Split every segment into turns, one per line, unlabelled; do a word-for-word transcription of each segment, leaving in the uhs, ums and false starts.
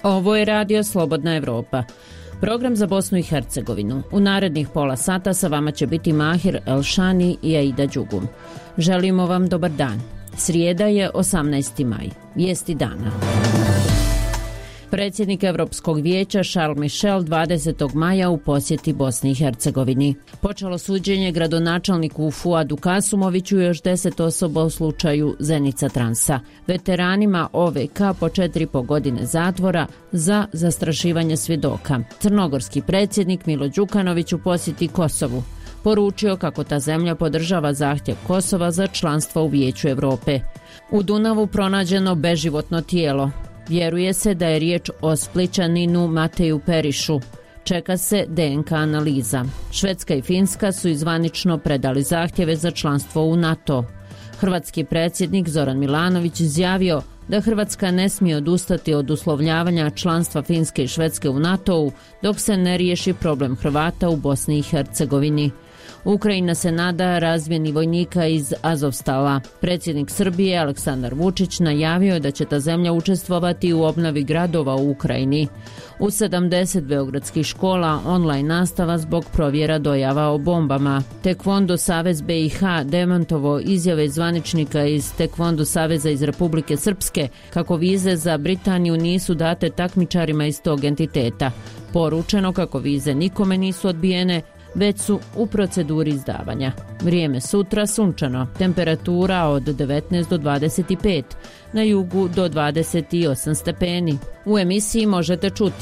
Ovo je Radio Slobodna Evropa. Program za Bosnu i Hercegovinu. U narednih pola sata sa vama će biti Mahir Elšani i Aida Đugum. Želimo vam dobar dan. Srijeda je osamnaesti maj. Vijesti dana. Predsjednik Europskog vijeća Charles Michel dvadesetog maja u posjeti Bosni i Hercegovini. Počelo suđenje gradonačelniku Fuadu Kasumoviću i još deset osoba u slučaju Zenica Transa. Veteranima O V K po četiri i po godine zatvora za zastrašivanje svjedoka. Crnogorski predsjednik Milo Đukanović u posjeti Kosovu poručio kako ta zemlja podržava zahtjev Kosova za članstvo u Vijeću Europe. U Dunavu pronađeno beživotno tijelo. Vjeruje se da je riječ o Splićaninu Mateju Perišu. Čeka se D N K analiza. Švedska i Finska su izvanično predali zahtjeve za članstvo u NATO. Hrvatski predsjednik Zoran Milanović izjavio da Hrvatska ne smije odustati od uslovljavanja članstva Finske i Švedske u NATO-u dok se ne riješi problem Hrvata u Bosni i Hercegovini. Ukrajina se nada razmjeni vojnika iz Azovstala. Predsjednik Srbije Aleksandar Vučić najavio je da će ta zemlja učestvovati u obnovi gradova u Ukrajini. U sedamdeset beogradskih škola online nastava zbog provjera dojava o bombama. Tekvondo Savez B i H demantovo izjave zvaničnika iz Tekvondo Saveza iz Republike Srpske kako vize za Britaniju nisu date takmičarima iz tog entiteta. Poručeno kako vize nikome nisu odbijene, već su u proceduri izdavanja. Vrijeme sutra sunčano, temperatura od devetnaest do dvadeset pet, na jugu do dvadeset osam stepeni. U emisiji možete čuti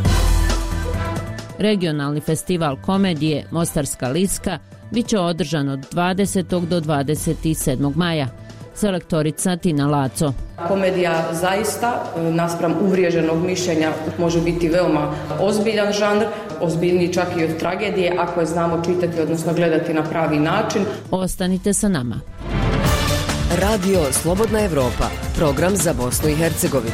regionalni festival komedije Mostarska Liska bit će održan od dvadesetog do dvadeset sedmog maja. Selektorica Tina Laco.
Komedija zaista, naspram uvriježenog mišljenja, može biti veoma ozbiljan žanr, ozbiljniji čak i od tragedije, ako je znamo čitati, odnosno gledati na pravi način.
Ostanite sa nama.
Radio Slobodna Evropa, program za Bosnu i Hercegovinu.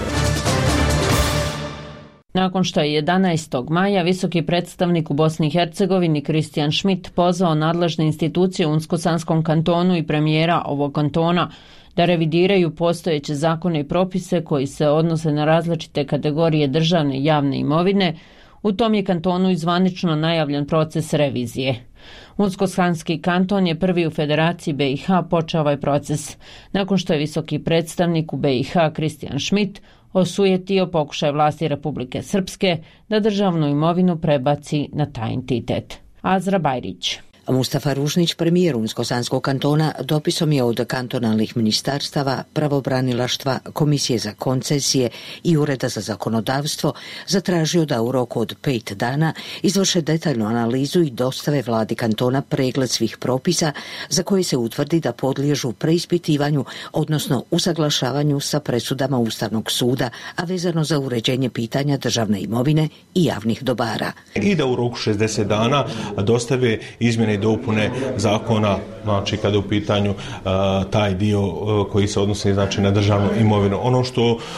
Nakon što je jedanaestog maja visoki predstavnik u Bosni i Hercegovini Kristijan Schmidt pozvao nadležne institucije u Unsko-Sanskom kantonu i premijera ovog kantona da revidiraju postojeće zakone i propise koji se odnose na različite kategorije državne i javne imovine, u tom je kantonu izvanično najavljen proces revizije. Unsko-Sanski kanton je prvi u Federaciji B i H počeo ovaj proces, nakon što je visoki predstavnik u B i H Kristijan Schmidt osujetio pokušaj vlasti Republike Srpske da državnu imovinu prebaci na taj entitet. Azra Bajrić.
Mustafa Ružnić, premijer Unsko-Sanskog kantona, dopisom je od kantonalnih ministarstava, pravobranilaštva, Komisije za koncesije i Ureda za zakonodavstvo zatražio da u roku od pet dana izvrše detaljnu analizu i dostave vladi kantona pregled svih propisa za koje se utvrdi da podliježu preispitivanju, odnosno usaglašavanju sa presudama Ustavnog suda, a vezano za uređenje pitanja državne imovine i javnih dobara.
I da u roku šezdeset dana dostave izmjene i dopune zakona, znači kada je u pitanju uh, taj dio uh, koji se odnosi znači na državnu imovinu. Ono što uh,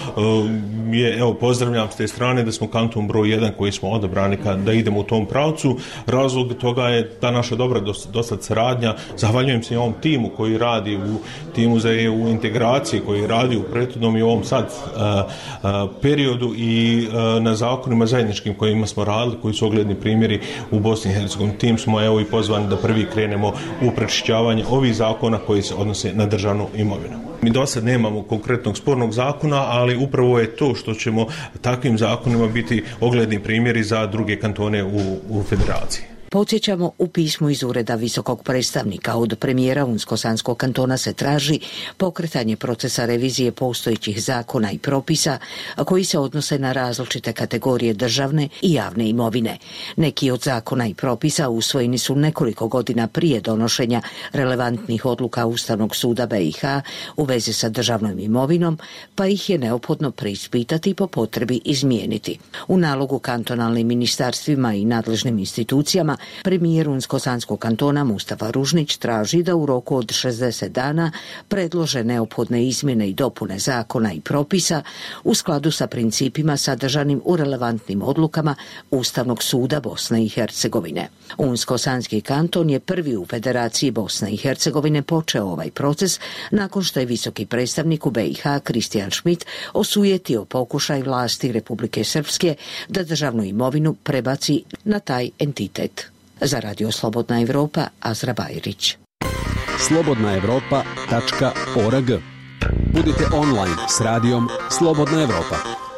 je, evo pozdravljam s te strane da smo kanton broj jedan koji smo odabrani da idemo u tom pravcu. Razlog toga je ta naša dobra dosad saradnja. Zahvaljujem se i ovom timu koji radi u timu za E U integracije, koji radi u prethodnom i ovom sad uh, uh, periodu i uh, na zakonima zajedničkim kojima smo radili, koji su ogledni primjeri u Bosni i Hercegovini. Tim smo evo i pozvani da prvi krenemo u prečišćavanje ovih zakona koji se odnose na državnu imovinu. Mi do sad nemamo konkretnog spornog zakona, ali upravo je to što ćemo takvim zakonima biti ogledni primjeri za druge kantone u, u federaciji.
Podsjećamo, u pismu iz Ureda visokog predstavnika od premijera Unsko-Sanskog kantona se traži pokretanje procesa revizije postojećih zakona i propisa koji se odnose na različite kategorije državne i javne imovine. Neki od zakona i propisa usvojeni su nekoliko godina prije donošenja relevantnih odluka Ustavnog suda B i H u vezi sa državnom imovinom, pa ih je neophodno preispitati i po potrebi izmijeniti. U nalogu kantonalnim ministarstvima i nadležnim institucijama premijer Unsko-Sanskog kantona Mustafa Ružnić traži da u roku od šezdeset dana predlože neophodne izmjene i dopune zakona i propisa u skladu sa principima sadržanim u relevantnim odlukama Ustavnog suda Bosne i Hercegovine. Unsko-Sanski kanton je prvi u Federaciji Bosne i Hercegovine počeo ovaj proces nakon što je visoki predstavnik u B i H Kristijan Schmidt osujetio pokušaj vlasti Republike Srpske da državnu imovinu prebaci na taj entitet. Za Radio Slobodna Evropa, Azra Bajrić.
slobodna evropa tačka org. Budite online s radijom Slobodna Evropa.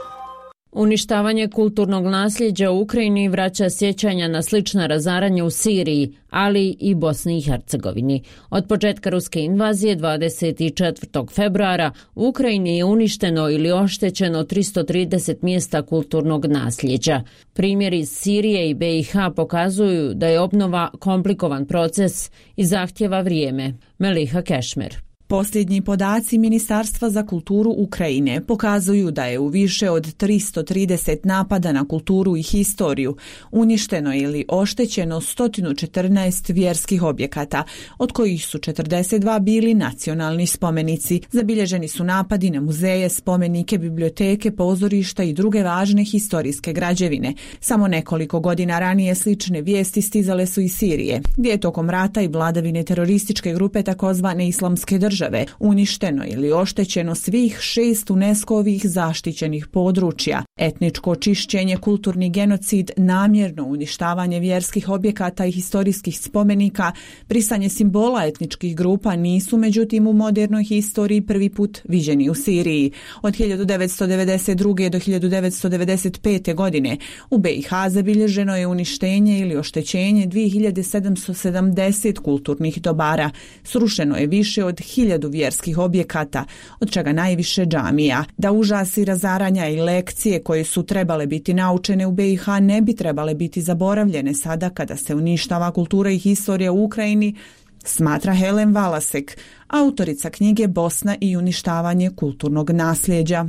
Uništavanje kulturnog nasljeđa u Ukrajini vraća sjećanja na slična razaranja u Siriji, ali i Bosni i Hercegovini. Od početka ruske invazije dvadeset četvrtog februara u Ukrajini je uništeno ili oštećeno tristo trideset mjesta kulturnog nasljeđa. Primjeri iz Sirije i B i H pokazuju da je obnova komplikovan proces i zahtjeva vrijeme. Meliha Kešmer.
Posljednji podaci Ministarstva za kulturu Ukrajine pokazuju da je u više od tristo trideset napada na kulturu i historiju uništeno ili oštećeno sto četrnaest vjerskih objekata, od kojih su četrdeset dva bili nacionalni spomenici. Zabilježeni su napadi na muzeje, spomenike, biblioteke, pozorišta i druge važne historijske građevine. Samo nekoliko godina ranije slične vijesti stizale su iz Sirije, gdje je tokom rata i vladavine terorističke grupe takozvane islamske države uništeno ili oštećeno svih šest UNESCO-ovih zaštićenih područja. Etničko čišćenje, kulturni genocid, namjerno uništavanje vjerskih objekata i historijskih spomenika, brisanje simbola etničkih grupa nisu međutim u modernoj historiji prvi put viđeni u Siriji. Od hiljadu devetsto devedeset druge. do hiljadu devetsto devedeset pete. godine u B i H zabilježeno je uništenje ili oštećenje dvije hiljade sedamsto sedamdeset kulturnih dobara. Srušeno je više od hiljadu vjerskih objekata, od čega najviše džamija. Da užasi razaranja i lekcije koje su trebale biti naučene u B i H ne bi trebale biti zaboravljene sada kada se uništava kultura i historija u Ukrajini, smatra Helen Valasek, autorica knjige Bosna i uništavanje kulturnog nasljeđa.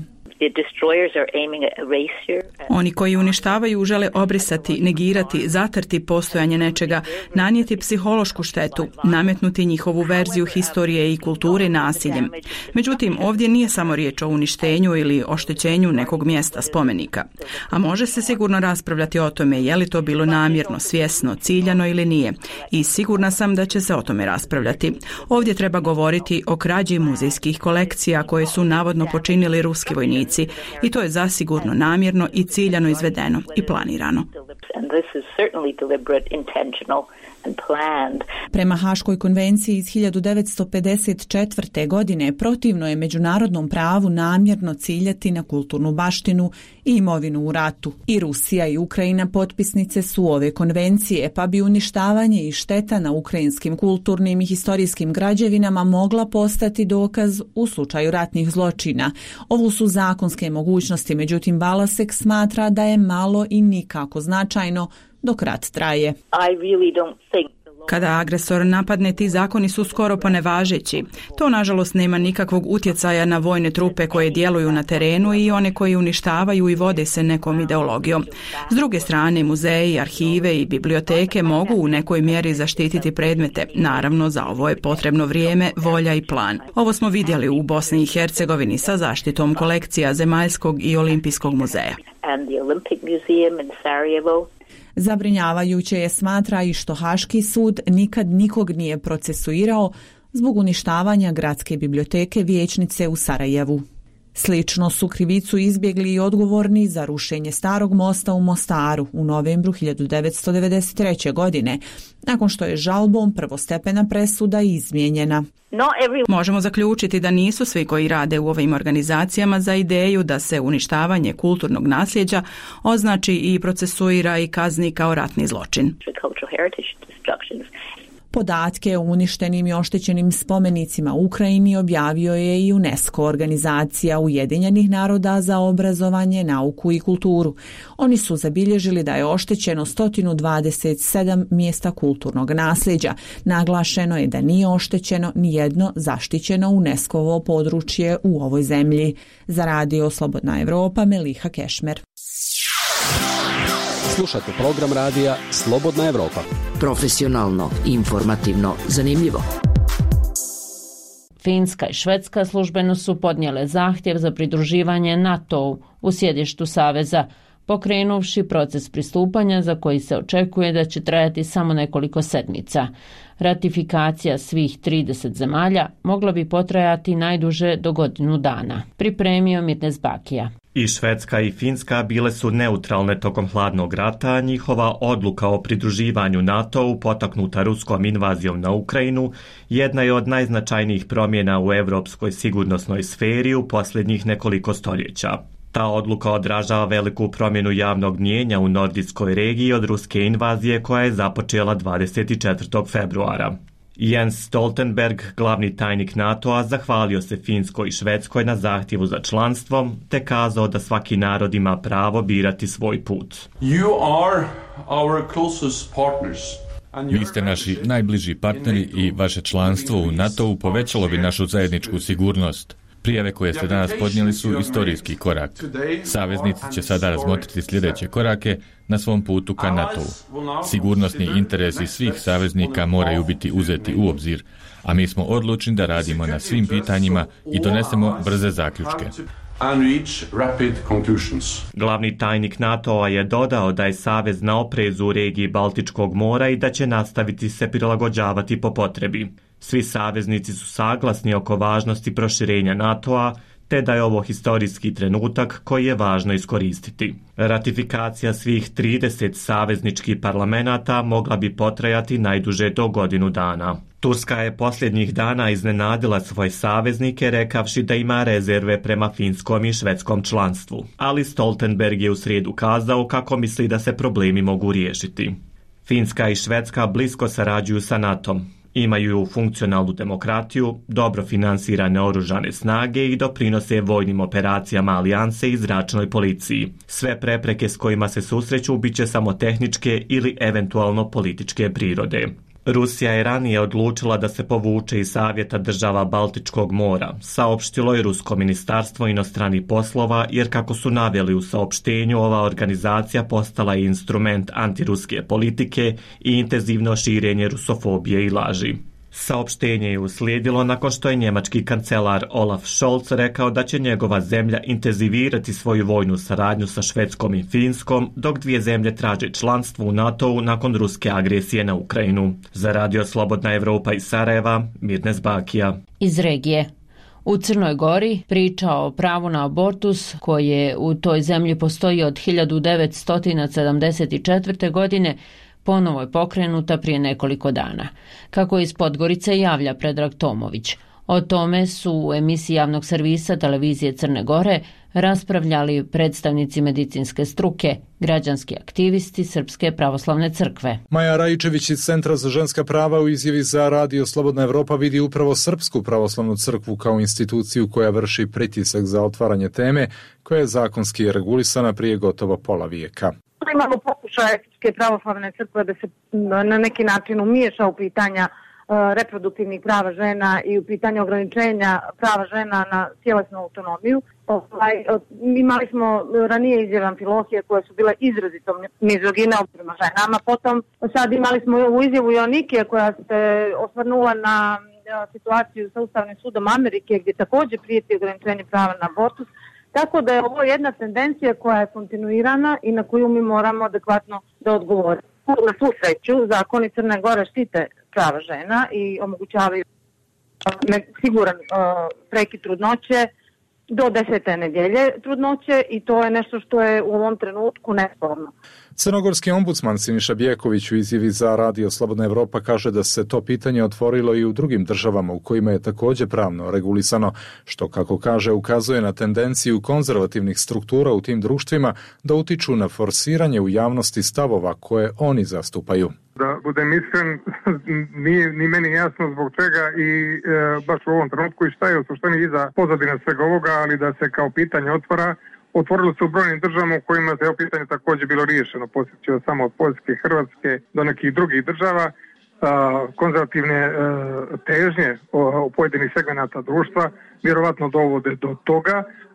Oni koji uništavaju žele obrisati, negirati, zatrti postojanje nečega, nanijeti psihološku štetu, nametnuti njihovu verziju historije i kulture nasiljem. Međutim, ovdje nije samo riječ o uništenju ili oštećenju nekog mjesta spomenika. A može se sigurno raspravljati o tome je li to bilo namjerno, svjesno, ciljano ili nije. I sigurna sam da će se o tome raspravljati. Ovdje treba govoriti o krađi muzejskih kolekcija koje su navodno počinili ruski vojnici. I to je zasigurno namjerno i ciljano izvedeno i planirano.
Prema Haškoj konvenciji iz hiljadu devetsto pedeset četvrte. godine protivno je međunarodnom pravu namjerno ciljati na kulturnu baštinu i imovinu u ratu. I Rusija i Ukrajina potpisnice su ove konvencije, pa bi uništavanje i šteta na ukrajinskim kulturnim i historijskim građevinama mogla postati dokaz u slučaju ratnih zločina. Ovo su zakonske mogućnosti, međutim Balasek smatra da je malo i nikako značajno dok rat traje.
Kada agresor napadne, ti zakoni su skoro pa nevažeći. To nažalost nema nikakvog utjecaja na vojne trupe koje djeluju na terenu i one koji uništavaju i vode se nekom ideologijom. S druge strane, muzeji, arhive i biblioteke mogu u nekoj mjeri zaštititi predmete. Naravno, za ovo je potrebno vrijeme, volja i plan. Ovo smo vidjeli u Bosni i Hercegovini sa zaštitom kolekcija Zemaljskog i Olimpijskog muzeja.
Zabrinjavajuće je, smatra, i što Haški sud nikad nikog nije procesuirao zbog uništavanja gradske biblioteke Vijećnice u Sarajevu. Slično su krivicu izbjegli i odgovorni za rušenje starog mosta u Mostaru u novembru hiljadu devetsto devedeset treće. godine, nakon što je žalbom prvostepena presuda izmijenjena.
Možemo zaključiti da nisu svi koji rade u ovim organizacijama za ideju da se uništavanje kulturnog nasljeđa označi i procesuira i kazni kao ratni zločin.
Podatke o uništenim i oštećenim spomenicima u Ukrajini objavio je i UNESCO, organizacija Ujedinjenih naroda za obrazovanje, nauku i kulturu. Oni su zabilježili da je oštećeno sto dvadeset sedam mjesta kulturnog nasljeđa. Naglašeno je da nije oštećeno ni jedno zaštićeno UNESCO-ovo područje u ovoj zemlji. Za Radio Slobodna Evropa, Meliha Kešmer.
Slušate program radija Slobodna Evropa.
Profesionalno, informativno, zanimljivo.
Finska i Švedska službeno su podnijele zahtjev za pridruživanje NATO-u u sjedištu Saveza, pokrenuvši proces pristupanja za koji se očekuje da će trajati samo nekoliko sedmica. Ratifikacija svih trideset zemalja mogla bi potrajati najduže do godinu dana. Pripremio Mirnes Bakija.
I Švedska i Finska bile su neutralne tokom hladnog rata, njihova odluka o pridruživanju NATO-u potaknuta ruskom invazijom na Ukrajinu jedna je od najznačajnijih promjena u europskoj sigurnosnoj sferi u posljednjih nekoliko stoljeća. Ta odluka odražava veliku promjenu javnog mnijenja u nordijskoj regiji od ruske invazije koja je započela dvadeset četvrtog februara. Jens Stoltenberg, glavni tajnik NATO-a, zahvalio se Finskoj i Švedskoj na zahtjevu za članstvom, te kazao da svaki narod ima pravo birati svoj put.
You are our closest partners.
Vi ste naši najbliži partneri i vaše članstvo u NATO-u povećalo bi našu zajedničku sigurnost. Prijave koje ste danas podnijeli su istorijski korak. Saveznici će sada razmotriti sljedeće korake na svom putu ka NATO-u. Sigurnosni interesi svih saveznika moraju biti uzeti u obzir, a mi smo odlučni da radimo na svim pitanjima i donesemo brze zaključke.
Glavni tajnik NATO-a je dodao da je savez na oprezu u regiji Baltičkog mora i da će nastaviti se prilagođavati po potrebi. Svi saveznici su saglasni oko važnosti proširenja NATO-a, te da je ovo historijski trenutak koji je važno iskoristiti. Ratifikacija svih trideset savezničkih parlamenata mogla bi potrajati najduže do godinu dana. Turska je posljednjih dana iznenadila svoje saveznike rekavši da ima rezerve prema finskom i švedskom članstvu, ali Stoltenberg je u srijedu kazao kako misli da se problemi mogu riješiti. Finska i Švedska blisko sarađuju sa NATO-om. Imaju funkcionalnu demokratiju, dobro finansirane oružane snage i doprinose vojnim operacijama alijanse i zračnoj policiji. Sve prepreke s kojima se susreću bit će samo tehničke ili eventualno političke prirode. Rusija je ranije odlučila da se povuče iz Savjeta država Baltičkog mora, saopštilo je Rusko ministarstvo inostranih poslova, jer kako su naveli u saopštenju, ova organizacija postala je instrument antiruske politike i intenzivno širenje rusofobije i laži. Saopštenje je uslijedilo nakon što je njemački kancelar Olaf Scholz rekao da će njegova zemlja intenzivirati svoju vojnu saradnju sa Švedskom i Finskom, dok dvije zemlje traže članstvo u NATO-u nakon ruske agresije na Ukrajinu. Za Radio Slobodna Evropa iz Sarajeva, Mirnes Bakija.
Iz regije. U Crnoj Gori priča o pravu na abortus koje u toj zemlji postoji od hiljadu devetsto sedamdeset četvrte. godine ponovo je pokrenuta prije nekoliko dana. Kako iz Podgorice javlja Predrag Tomović. O tome su u emisiji javnog servisa televizije Crne Gore raspravljali predstavnici medicinske struke, građanski aktivisti Srpske pravoslavne crkve.
Maja Rajičević iz Centra za ženska prava u izjavi za Radio Slobodna Evropa vidi upravo Srpsku pravoslavnu crkvu kao instituciju koja vrši pritisak za otvaranje teme koja je zakonski regulisana prije gotovo pola vijeka.
Imamo pokušaje Srpske pravoslavne crkve da se na neki način umiješa u pitanja reproduktivnih prava žena i u pitanje ograničenja prava žena na tjelesnu autonomiju. Imali smo ranije izjave Amfilohije koje su bile izrazito mizogine prema ženama. Potom sad imali smo ovu izjavu Joanikije koja se osvrnula na situaciju sa Ustavnim sudom Amerike gdje također prijeti ograničenje prava na abortus. Tako da je ovo jedna tendencija koja je kontinuirana i na koju mi moramo adekvatno da odgovorimo. Na svu sreću, zakoni Crne Gore štite prava žena i omogućavaju siguran uh, prekid trudnoće do desete nedjelje trudnoće i to je nešto što je u ovom trenutku nesporno.
Crnogorski ombudsman Siniša Bjeković u izjavi za Radio Slobodna Evropa kaže da se to pitanje otvorilo i u drugim državama u kojima je također pravno regulisano, što kako kaže ukazuje na tendenciju konzervativnih struktura u tim društvima da utiču na forsiranje u javnosti stavova koje oni zastupaju.
Da budem iskren, nije ni meni jasno zbog čega i e, baš u ovom trenutku i šta je u suštini iza pozadine svega ovoga, ali da se kao pitanje otvara, otvorilo se u brojnim državama u kojima je ovo pitanje također bilo riješeno, posjećao samo od Poljske, Hrvatske do nekih drugih država. A, konzervativne a, težnje o, o pojedinih segmenata društva vjerovatno dovode do toga,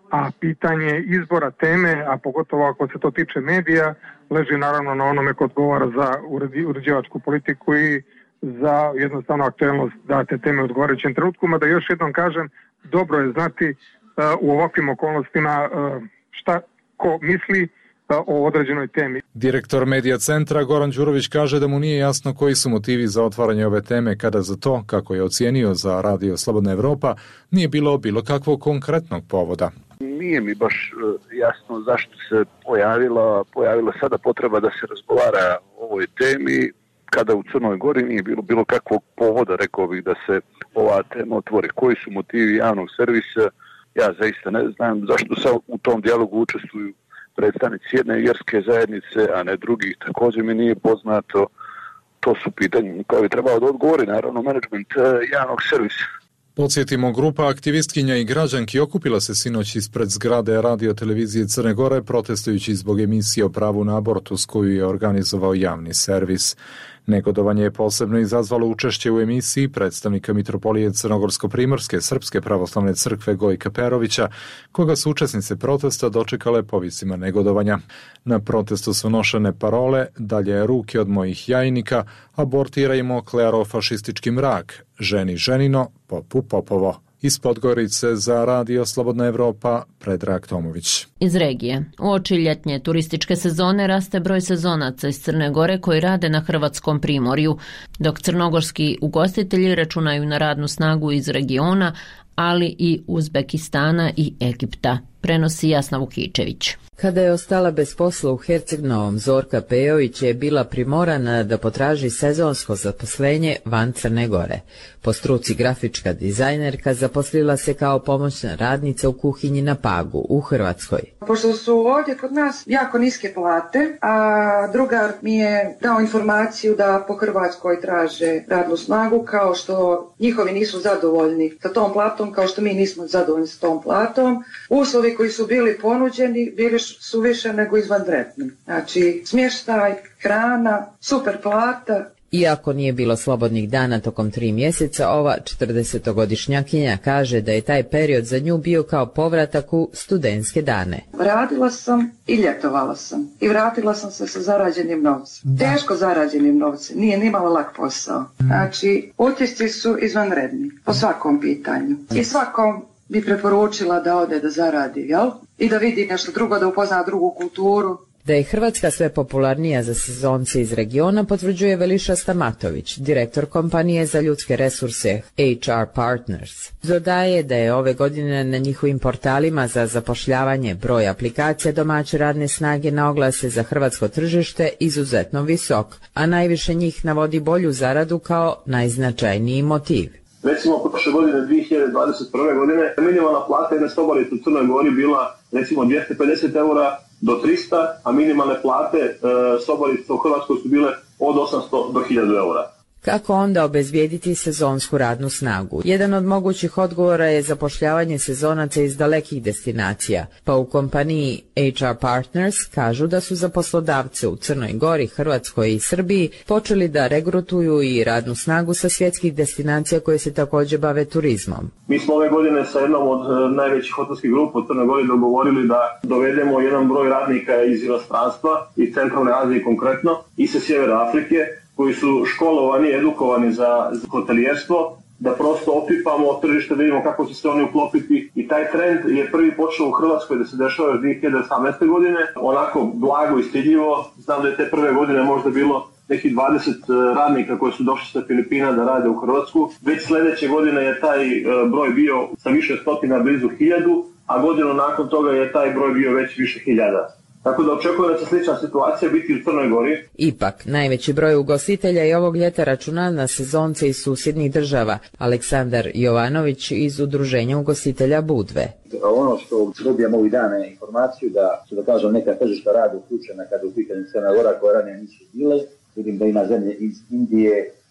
a pitanje izbora teme, a pogotovo ako se to tiče medija, leži naravno na onome ko odgovara za uređivačku politiku i za jednostavno aktuelnost date teme u odgovarajućem trenutku. Mada još jednom kažem, dobro je znati u ovakvim okolnostima šta ko misli o određenoj temi.
Direktor Medija centra Goran Đurović kaže da mu nije jasno koji su motivi za otvaranje ove teme kada za to, kako je ocijenio za Radio Slobodna Evropa, nije bilo bilo kakvog konkretnog povoda.
Nije mi baš jasno zašto se pojavila, pojavila sada potreba da se razgovara o ovoj temi kada u Crnoj Gori nije bilo bilo kakvog povoda, rekao bih, da se ova tema otvori. Koji su motivi javnog servisa? Ja zaista ne znam zašto se u tom dijalogu učestvuju predstavnici jedne vjerske zajednice, a ne drugih. Također mi nije poznato. To su pitanje koje bi trebalo da odgovori, naravno, menadžment javnog servisa.
Podsjetimo, grupa aktivistkinja i građanki okupila se sinoć ispred zgrade Radio televizije Crne Gore protestujući zbog emisije o pravu na abortus koju je organizovao javni servis. Negodovanje je posebno izazvalo učešće u emisiji predstavnika mitropolije Crnogorsko-primorske Srpske pravoslavne crkve Gojka Perovića, koga su učesnice protesta dočekale povisima negodovanja. Na protestu su nošene parole "Dalje ruke od mojih jajnika", "Abortirajmo klerofašistički mrak", "Ženi ženino, popu popovo". Iz Podgorice za Radio Slobodna Evropa, Predrag Tomović.
Iz regije. Uoči ljetnje turističke sezone raste broj sezonaca iz Crne Gore koji rade na hrvatskom primorju, dok crnogorski ugostitelji računaju na radnu snagu iz regiona, ali i Uzbekistana i Egipta, prenosi Jasna Vukičević.
Kada je ostala bez posla u Herceg Novom, Zorka Pejović je bila primorana da potraži sezonsko zaposlenje van Crne Gore. Po struci grafička dizajnerka zaposlila se kao pomoćna radnica u kuhinji na Pagu u Hrvatskoj.
Pošto su ovdje kod nas jako niske plate, a drugar mi je dao informaciju da po Hrvatskoj traže radnu snagu, kao što njihovi nisu zadovoljni sa tom platom, kao što mi nismo zadovoljni sa tom platom. Uslovi koji su bili ponuđeni bili su više nego izvanredni. Znači, smještaj, hrana, super plata.
Iako nije bilo slobodnih dana tokom tri mjeseca, ova četrdesetogodišnjakinja kaže da je taj period za nju bio kao povratak u studentske dane.
Radila sam i ljetovala sam i vratila sam se sa zarađenim novcem. Da. Teško zarađenim novcem, nije nimalo lak posao. Znači, utisci su izvanredni po svakom pitanju. I svakom bi preporučila da ode da zaradi, jel? I da vidi nešto drugo, da upozna drugu kulturu.
Da je Hrvatska sve popularnija za sezonce iz regiona potvrđuje Veliša Stamatović, direktor kompanije za ljudske resurse H R Partners. Dodaje da je ove godine na njihovim portalima za zapošljavanje broj aplikacija domaće radne snage na oglase za hrvatsko tržište izuzetno visok, a najviše njih navodi bolju zaradu kao najznačajniji motiv.
Recimo, prošle godine, dvije hiljade dvadeset prve. godine, minimalna plata jedne stobarice u Crnoj Gori bila recimo dvjesto pedeset eura do trista, a minimalne plate e, stobarice u Hrvatskoj su bile od osamsto do hiljadu eura.
Kako onda obezbijediti sezonsku radnu snagu? Jedan od mogućih odgovora je zapošljavanje sezonaca iz dalekih destinacija, pa u kompaniji H R Partners kažu da su za poslodavce u Crnoj Gori, Hrvatskoj i Srbiji počeli da regrutuju i radnu snagu sa svjetskih destinacija koje se također bave turizmom.
Mi smo ove godine sa jednom od najvećih hotelskih grupa u Crnoj Gori dogovorili da dovedemo jedan broj radnika iz inostranstva, iz Centralne Azije konkretno, i sa Sjevera Afrike, koji su školovani, edukovani za, za hotelijerstvo, da prosto opipamo tržište, da vidimo kako će se oni uklopiti. I taj trend je prvi počeo u Hrvatskoj da se dešava još dvije hiljade osamnaeste. godine, onako blago i stidljivo. Znam da je te prve godine možda bilo nekih dvadeset radnika koji su došli sa Filipina da rade u Hrvatsku. Već sljedeće godine je taj broj bio sa više stotina, blizu hiljadu, a godinu nakon toga je taj broj bio već više hiljada. Tako da očekujem da će slična situacija biti u Crnoj Gori.
Ipak, najveći broj ugostitelja i ovog ljeta računa na sezonce iz susjednih država. Aleksandar Jovanović iz Udruženja ugostitelja Budve.
Ono što dobijamo ovih dana je informaciju da su, da kažem, neka tržišta rada uključena kada u pitanju Crna Gora koja ranije nisu bile. Vidim da ima zemlje iz Indije,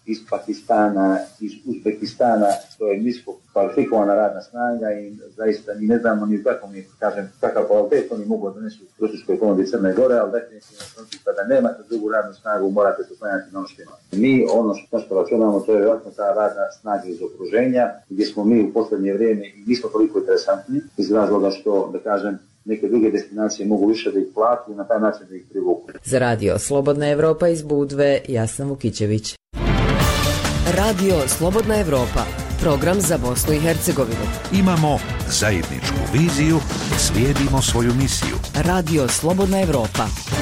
iz Pakistana, iz Uzbekistana, to je nisko kvalifikovana radna snaga i zaista ni ne znamo ni kako mi kažem kakav kvalitet oni mogu donesu u turističkoj ponudi Crne Gore, ali definitivno kada nemate drugu radnu snagu morate se oslanjati na ono što imate. Mi ono što, što računamo to je vjerojatno ta radna snaga iz okruženja gdje smo mi u posljednje vrijeme i nismo toliko interesantni iz razloga što da kažem neke druge destinacije mogu više da ih platu i na taj način da ih privuku.
Za radio Slobodna Evropa iz Budve, Jasna Vukićević.
Radio Slobodna Evropa, program za Bosnu i Hercegovinu.
Imamo zajedničku viziju, slijedimo svoju misiju.
Radio Slobodna Evropa.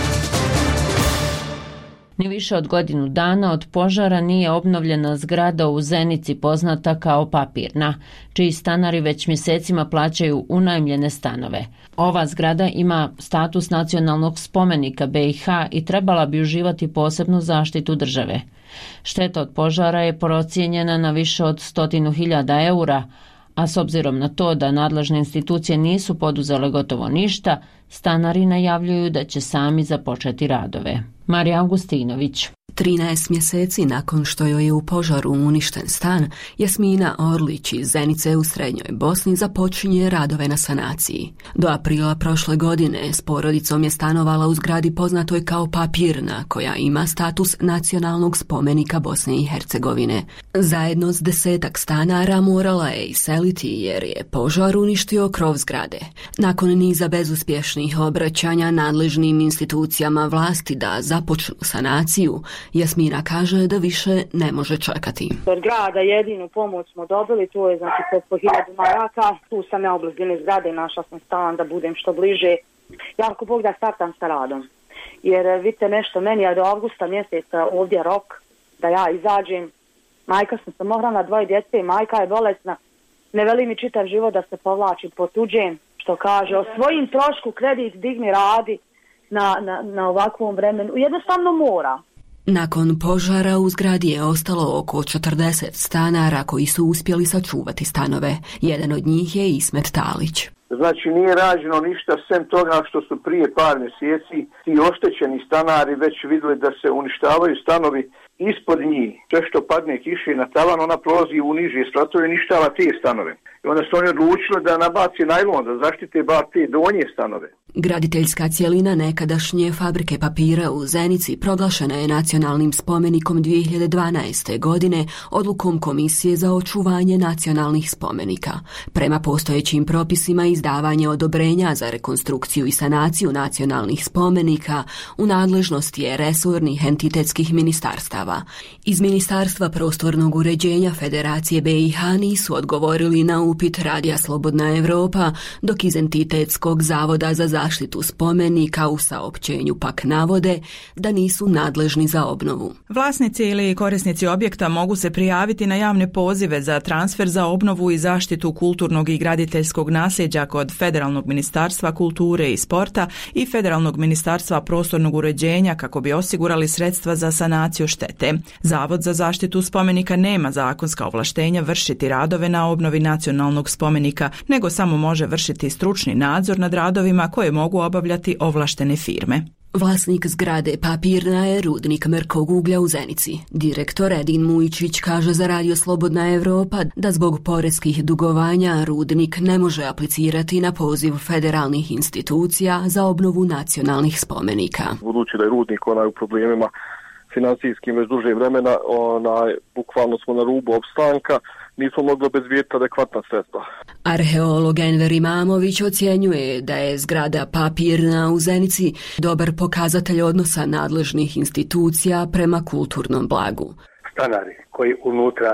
Ni više od godinu dana od požara nije obnovljena zgrada u Zenici poznata kao Papirna, čiji stanari već mjesecima plaćaju unajmljene stanove. Ova zgrada ima status nacionalnog spomenika B i H i trebala bi uživati posebnu zaštitu države. Šteta od požara je procijenjena na više od stotinu hiljada eura, a s obzirom na to da nadležne institucije nisu poduzele gotovo ništa, stanari najavljuju da će sami započeti radove. Marija Augustinović.
trinaest mjeseci nakon što joj je u požaru uništen stan, Jasmina Orlić iz Zenice u Srednjoj Bosni započinje radove na sanaciji. Do aprila prošle godine s porodicom je stanovala u zgradi poznatoj kao Papirna, koja ima status nacionalnog spomenika Bosne i Hercegovine. Zajedno s desetak stanara morala je iseliti jer je požar uništio krov zgrade. Nakon niza bezuspješnih obraćanja nadležnim institucijama vlasti da započnu sanaciju, Jasmina kaže da više ne može čekati.
Od grada jedinu pomoć smo dobili, to je znači po hiljadu maraka. Tu sam ja u blizini zgrade, našla sam stan da budem što bliže. Ja ako Bog da startam sa radom. Jer vidite nešto, meni je do avgusta mjeseca ovdje rok da ja izađem. Majka sam samohrana, dvoje djece, majka je bolesna. Ne veli mi čitav život da se povlači po tuđem, što kaže, o svojim trošku kredit digni radi na, na, na ovakvom vremenu. Jednostavno mora.
Nakon požara u zgradi je ostalo oko četrdeset stanara koji su uspjeli sačuvati stanove. Jedan od njih je Ismet Talić.
Znači nije rađeno ništa sem toga što su prije par mjeseci ti oštećeni stanari već vidjeli da se uništavaju stanovi ispod njih. Sve što padne kiše na tavan, ona prolazi u niže stratove i uništava te stanove. I onda su oni odlučili da nabaci najlon, da zaštite bar te donje stanove.
Graditeljska cjelina nekadašnje fabrike papira u Zenici proglašena je nacionalnim spomenikom dvije hiljade dvanaeste. godine odlukom Komisije za očuvanje nacionalnih spomenika. Prema postojećim propisima izdavanje odobrenja za rekonstrukciju i sanaciju nacionalnih spomenika u nadležnosti je resornih entitetskih ministarstava. Iz Ministarstva prostornog uređenja Federacije B i H nisu odgovorili na upit Radija Slobodna Evropa, dok iz Entitetskog zavoda za zaštitu spomenika u saopćenju pak navode da nisu nadležni za obnovu.
Vlasnici ili korisnici objekta mogu se prijaviti na javne pozive za transfer za obnovu i zaštitu kulturnog i graditeljskog nasljeđa kod Federalnog ministarstva kulture i sporta i Federalnog ministarstva prostornog uređenja kako bi osigurali sredstva za sanaciju štete. Zavod za zaštitu spomenika nema zakonska ovlaštenja vršiti radove na obnovi nacionalnog spomenika, nego samo može vršiti stručni nadzor nad radovima koje mogu obavljati ovlaštene firme.
Vlasnik zgrade Papirna je rudnik mrkog uglja u Zenici. Direktor Edin Mujičić kaže za Radio Slobodna Evropa da zbog poreskih dugovanja rudnik ne može aplicirati na poziv federalnih institucija za obnovu nacionalnih spomenika.
Budući da je rudnik onaj u problemima financijskim već duže vremena, onaj, bukvalno smo na rubu opstanka, nismo mogli obezbijeti adekvatna sredstva.
Arheolog Enver Imamović ocjenjuje da je zgrada Papirna u Zenici dobar pokazatelj odnosa nadležnih institucija prema kulturnom blagu.
Stanari koji unutra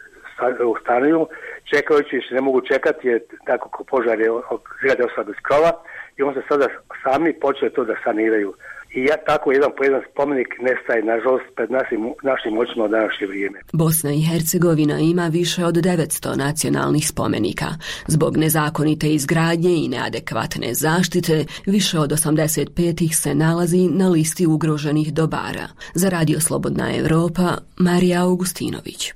stanuju, čekajući se ne mogu čekati jer tako ko požar je zgrade ostala bez krova i on se sada sami počeli to da saniraju. I ja, tako jedan po jedan spomenik nestaje, nažalost, pred našim, našim očima u današnje vrijeme.
Bosna i Hercegovina ima više od devetsto nacionalnih spomenika. Zbog nezakonite izgradnje i neadekvatne zaštite, više od osamdeset pet ih se nalazi na listi ugroženih dobara. Za Radio Slobodna Evropa, Marija Augustinović.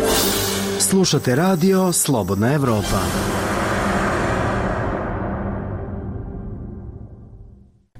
Slušate Radio Slobodna Evropa.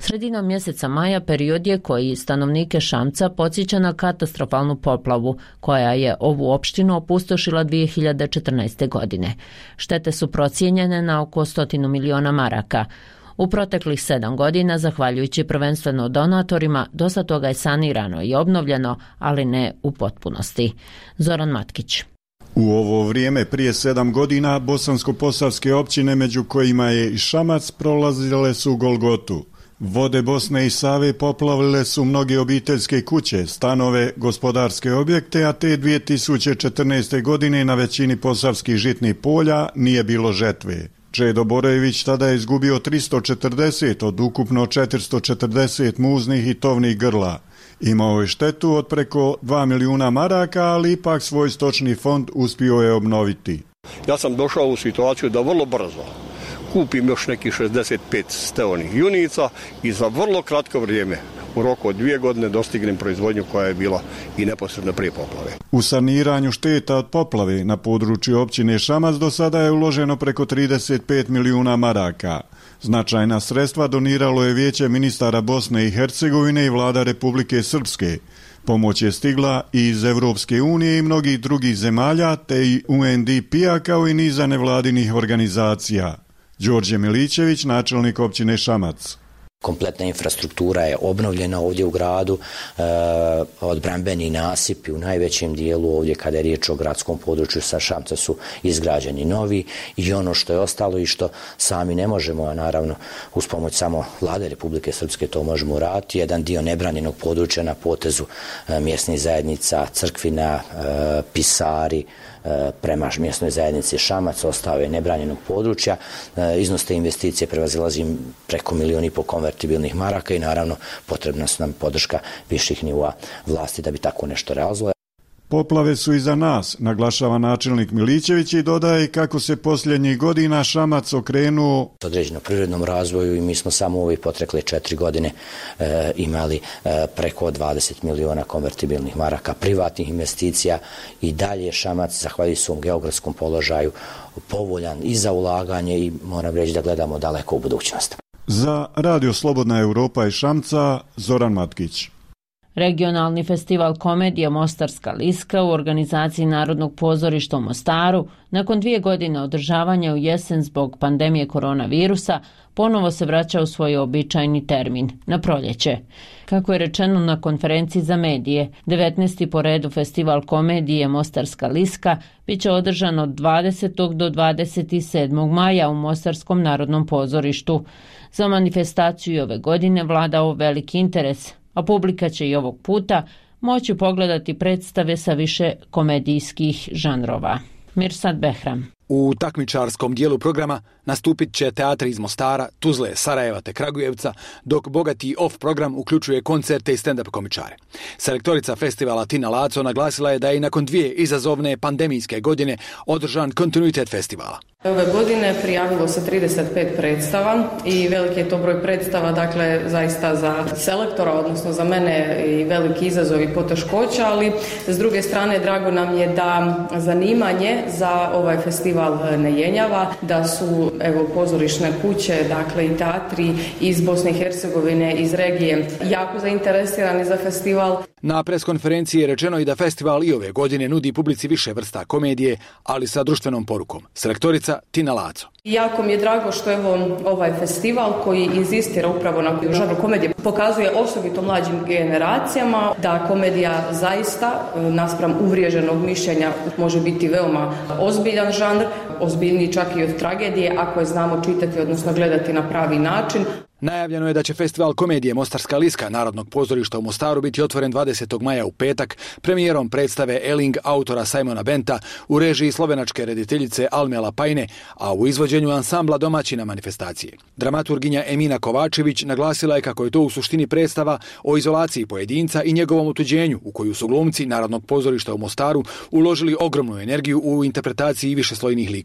Sredinom mjeseca maja period je koji stanovnike Šamca podsjeća na katastrofalnu poplavu koja je ovu opštinu opustošila dvije hiljade četrnaeste. godine. Štete su procijenjene na oko stotinu miliona maraka. U proteklih sedam godina, zahvaljujući prvenstveno donatorima, dosta toga je sanirano i obnovljeno, ali ne u potpunosti. Zoran Matkić.
U ovo vrijeme prije sedam godina bosansko-posavske općine, među kojima je i Šamac, prolazile su Golgotu. Vode Bosne i Save poplavile su mnoge obiteljske kuće, stanove, gospodarske objekte, a te dvije tisuće četrnaeste. godine na većini posavskih žitnih polja nije bilo žetve. Čedo Borojević tada je izgubio tristo četrdeset od ukupno četiristo četrdeset muznih i tovnih grla. Imao je štetu od preko dva milijuna maraka, ali ipak svoj stočni fond uspio je obnoviti.
Ja sam došao u situaciju da vrlo brzo kupim još nekih šezdeset pet steonih junica i za vrlo kratko vrijeme, u roku od dvije godine, dostignem proizvodnju koja je bila i neposredno prije poplave.
U saniranju šteta od poplave na području općine Šamac do sada je uloženo preko trideset pet milijuna maraka. Značajna sredstva doniralo je Vijeće ministara Bosne i Hercegovine i vlada Republike Srpske. Pomoć je stigla i iz Evropske unije i mnogih drugih zemalja, te i U N D P-a kao i niza nevladinih organizacija. Đorđe Milićević, načelnik općine Šamac.
Kompletna infrastruktura je obnovljena ovdje u gradu, e, odbrambeni nasipi u najvećem dijelu ovdje kada je riječ o gradskom području sa Šamca su izgrađeni novi i ono što je ostalo i što sami ne možemo, a naravno uz pomoć samo vlade Republike Srpske to možemo uraditi, jedan dio nebranjenog područja na potezu e, mjesnih zajednica, Crkvina, e, Pisari, prema mjesnoj zajednici Šamac, ostao je nebranjenog područja. Iznos te investicije prevazilazi preko milijun i po konvertibilnih maraka i naravno potrebna su nam podrška viših nivoa vlasti da bi tako nešto realizovalo.
Poplave su iza nas, naglašava načelnik Milićević i dodaje kako se posljednjih godina Šamac okrenuo
određenom prirodnom razvoju i mi smo samo u ove potekle četiri godine e, imali e, preko dvadeset miliona konvertibilnih maraka privatnih investicija i dalje Šamac, zahvaljujući svom geografskom položaju, povoljan i za ulaganje i moram reći da gledamo daleko u budućnost.
Za Radio Slobodna Europa i Šamca, Zoran Matkić.
Regionalni festival komedije Mostarska liska u organizaciji Narodnog pozorišta u Mostaru, nakon dvije godine održavanja u jesen zbog pandemije koronavirusa, ponovo se vraća u svoj običajni termin, na proljeće. Kako je rečeno na konferenciji za medije, devetnaesti po redu festival komedije Mostarska liska bit će održan od dvadesetog do dvadeset sedmog maja u Mostarskom narodnom pozorištu. Za manifestaciju ove godine vladao veliki interes, a publika će i ovog puta moći pogledati predstave sa više komedijskih žanrova. Mirsad Behram.
U takmičarskom dijelu programa nastupit će teatri iz Mostara, Tuzle, Sarajeva te Kragujevca, dok bogati off program uključuje koncerte i stand-up komičare. Selektorica festivala Tina Laco naglasila je da je i nakon dvije izazovne pandemijske godine održan kontinuitet festivala.
Ove godine prijavilo se trideset pet predstava i veliki je to broj predstava, dakle zaista za selektora, odnosno za mene i veliki izazov i poteškoća, ali s druge strane drago nam je da zanimanje za ovaj festival ne jenjava, da su evo pozorišne kuće, dakle i teatri iz Bosne i Hercegovine, iz regije jako zainteresirani za festival.
Na preskonferenciji je rečeno i da festival i ove godine nudi publici više vrsta komedije, ali sa društvenom porukom. Selektorica Tina Laco.
Jako mi je drago što evo ovaj festival koji inzistira upravo na žanru komedije pokazuje osobito mlađim generacijama da komedija zaista naspram uvriježenog mišljenja može biti veoma ozbiljan žanr, ozbiljniji čak i od tragedije ako je znamo čitati, odnosno gledati na pravi način.
Najavljeno je da će festival komedije Mostarska liska Narodnog pozorišta u Mostaru biti otvoren dvadesetog maja u petak premijerom predstave Eling autora Simona Benta u režiji slovenačke rediteljice Alme Lapajne, a u izvođenju ansambla domaćina manifestacije. Dramaturginja Emina Kovačević naglasila je kako je to u suštini predstava o izolaciji pojedinca i njegovom otuđenju u koju su glumci Narodnog pozorišta u Mostaru uložili ogromnu energiju u interpretaciji višeslojnih likova.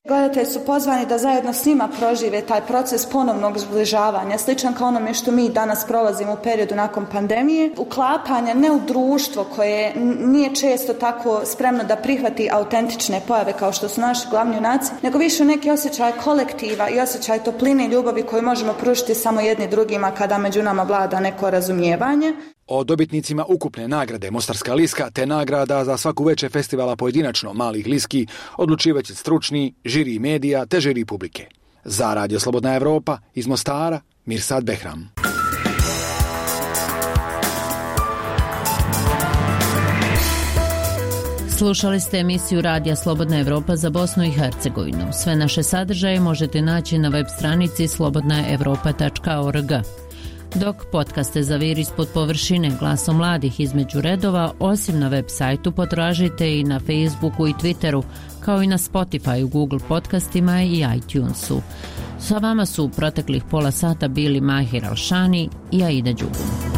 Gledatelji su pozvani da zajedno s njima prožive taj proces ponovnog zbližavanja, sličan kao onome što mi danas prolazimo u periodu nakon pandemije, uklapanja ne u društvo koje nije često tako spremno da prihvati autentične pojave kao što su naši glavni junaci, nego više neki osjećaj kolektiva i osjećaj topline i ljubavi koju možemo pružiti samo jedni drugima kada među nama vlada neko razumijevanje.
O dobitnicima ukupne nagrade Mostarska liska te nagrada za svaku veće festivala pojedinačno malih liski odlučivaće stručni, žiri medija te žiri publike. Za Radio Slobodna Evropa iz Mostara, Mirsad Behram.
Slušali ste emisiju Radija Slobodna Evropa za Bosnu i Hercegovinu. Sve naše sadržaje možete naći na web stranici slobodna evropa tačka org. Dok podcaste Zavir ispod površine glasom mladih između redova, osim na web sajtu potražite i na Facebooku i Twitteru, kao i na Spotify, Google podcastima i iTunesu. Sa vama su u proteklih pola sata bili Mahir Alšani i Aida Đugum.